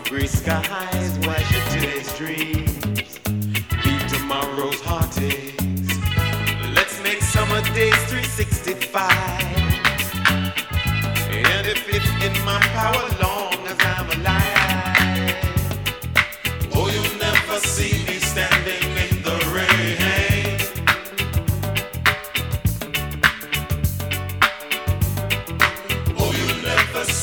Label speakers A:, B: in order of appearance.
A: Gray skies, wash your today's dreams, beat tomorrow's heartaches. Let's make summer days 365.